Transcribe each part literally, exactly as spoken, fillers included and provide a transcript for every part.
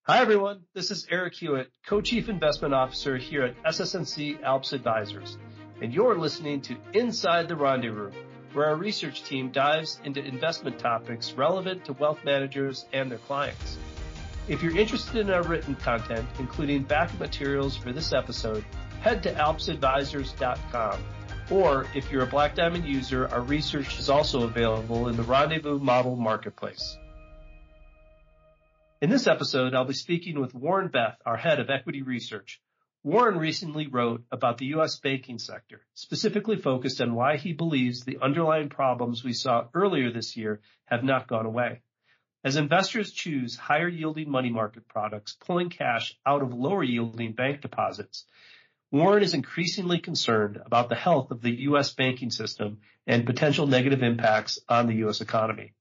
Hi, everyone. This is Eric Hewitt, Co-Chief Investment Officer here at S S N C Alps Advisors, and you're listening to Inside the Rendezvous, where our research team dives into investment topics relevant to wealth managers and their clients. If you're interested in our written content, including backup materials for this episode, head to alps advisors dot com. Or if you're a Black Diamond user, our research is also available in the Rendezvous Model Marketplace. In this episode, I'll be speaking with Warren Beth, our head of equity research. Warren recently wrote about the U S banking sector, specifically focused on why he believes the underlying problems we saw earlier this year have not gone away. As investors choose higher yielding money market products, pulling cash out of lower yielding bank deposits, Warren is increasingly concerned about the health of the U S banking system and potential negative impacts on the U S economy.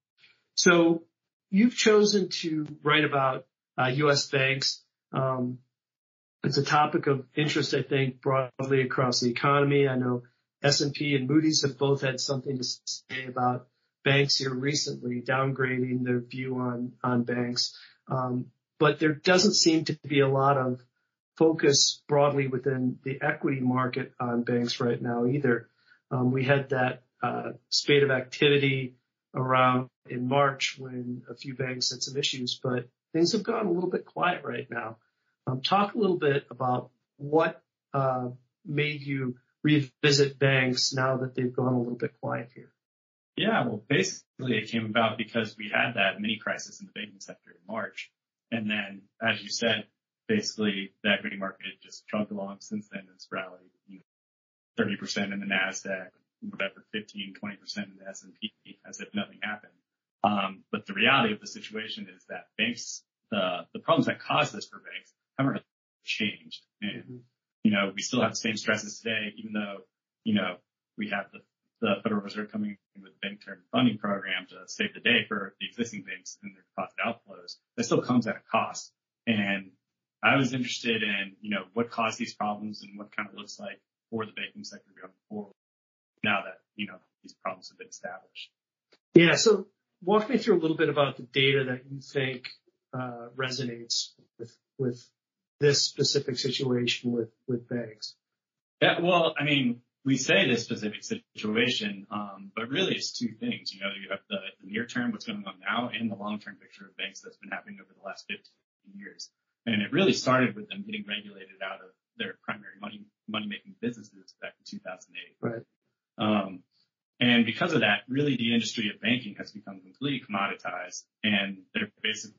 So you've chosen to write about uh, U S banks. Um, it's a topic of interest, I think, broadly across the economy. I know S and P and Moody's have both had something to say about banks here recently, downgrading their view on, on banks. Um, but there doesn't seem to be a lot of focus broadly within the equity market on banks right now either. Um, we had that uh, spate of activity around in March when a few banks had some issues, but things have gone a little bit quiet right now. Um, talk a little bit about what uh, made you revisit banks now that they've gone a little bit quiet here. Yeah, well, basically it came about because we had that mini crisis in the banking sector in March. And then, as you said, basically the equity market just chugged along since then. It's rallied, you know, thirty percent in the NASDAQ, whatever, fifteen, twenty percent in the S and P, as if nothing happened. Um, but the reality of the situation is that banks, the, the problems that caused this for banks haven't really changed. And, mm-hmm. you know, we still have the same stresses today, even though, you know, we have the, the Federal Reserve coming in with the Bank Term Funding Program to save the day for the existing banks and their deposit outflows. That still comes at a cost. And I was interested in, you know, what caused these problems and what kind of looks like for the banking sector going forward now that, you know, these problems have been established. Yeah. So walk me through a little bit about the data that you think uh, resonates with, with this specific situation with, with banks. Yeah. Well, I mean, we say this specific situation, um, but really it's two things. You know, you have the, the near term, what's going on now, and the long term picture of banks that's been happening over the last fifteen years. And it really started with them getting regulated out of their primary money, money making businesses back in two thousand eight. Right. Um, and because of that, really the industry of banking has become completely commoditized, and they're basically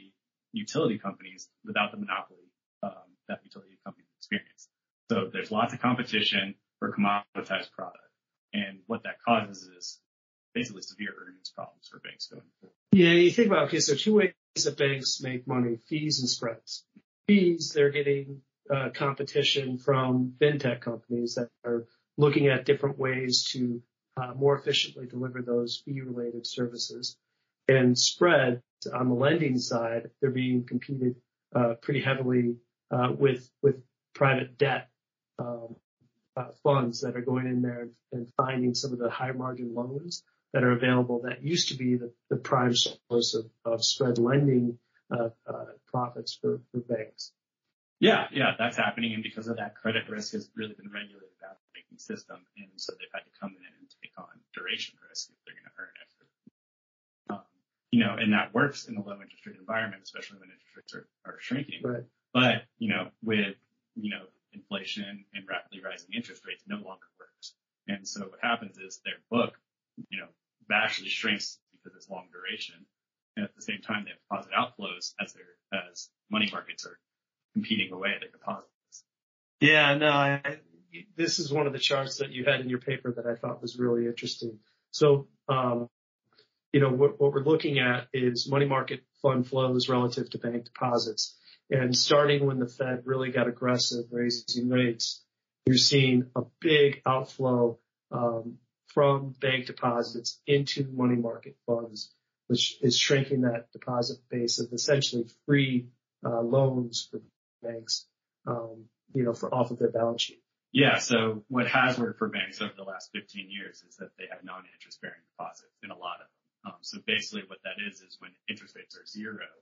utility companies without the monopoly, um, that utility companies experience. So there's lots of competition for commoditized product. And what that causes is basically severe earnings problems for banks going forward. Yeah, you think about, okay, so two ways that banks make money, fees and spreads. Fees, they're getting uh, competition from fintech companies that are looking at different ways to uh, more efficiently deliver those fee-related services. And spread, on the lending side, they're being competed uh, pretty heavily uh, with with private debt um, uh, funds that are going in there and finding some of the high margin loans that are available that used to be the, the prime source of, of spread lending uh, uh, profits for, for banks. Yeah, yeah, that's happening. And because of that, credit risk has really been regulated out of the banking system. And so they've had to come in and take on duration risk if they're going to earn it. Um, you know, and that works in a low interest rate environment, especially when interest rates are, are shrinking. Right. But, you know, with, you know, inflation and rapidly rising interest rates, no longer works. And so what happens is their book, you know, vastly shrinks because it's long duration. And at the same time, they have deposit outflows as their, as money markets are competing away their deposits. Yeah, no, I, this is one of the charts that you had in your paper that I thought was really interesting. So, um, you know, what, what we're looking at is money market fund flows relative to bank deposits. And starting when the Fed really got aggressive raising rates, you're seeing a big outflow um, from bank deposits into money market funds, which is shrinking that deposit base of essentially free uh, loans for banks, um, you know, for off of their balance sheet. Yeah. So what has worked for banks over the last fifteen years is that they have non-interest bearing deposits in a lot of them. Um, so basically what that is, is when interest rates are zero,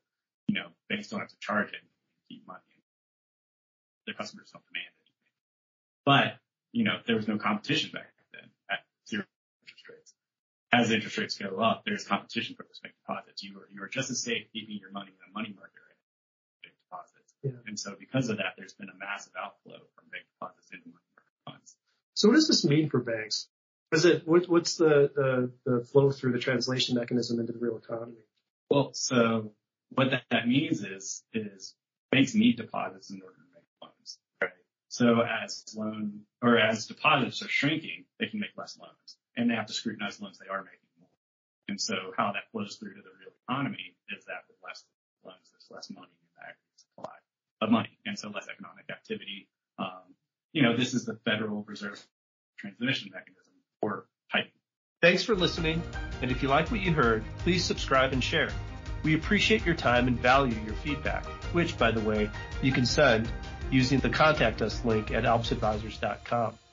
you know, banks don't have to charge it and keep money. Their customers don't demand anything. But, you know, there was no competition back then at zero interest rates. As interest rates go up, there's competition for those bank deposits. You are, you are just as safe keeping your money in a money market rate bank deposits. Yeah. And so because of that, there's been a massive outflow from bank deposits into money market funds. So what does this mean for banks? Is it, what, what's the, the, the flow through the translation mechanism into the real economy? Well, so what that, that means is, is banks need deposits in order to make loans, right? So as loan, or as deposits are shrinking, they can make less loans, and they have to scrutinize loans they are making more. And so how that flows through to the real economy is that with less loans, there's less money in the aggregate supply of money, and so less economic activity. Um, you know, this is the Federal Reserve transmission mechanism for tightening. Thanks for listening, and if you like what you heard, please subscribe and share. We appreciate your time and value your feedback, which, by the way, you can send using the Contact Us link at alps advisors dot com.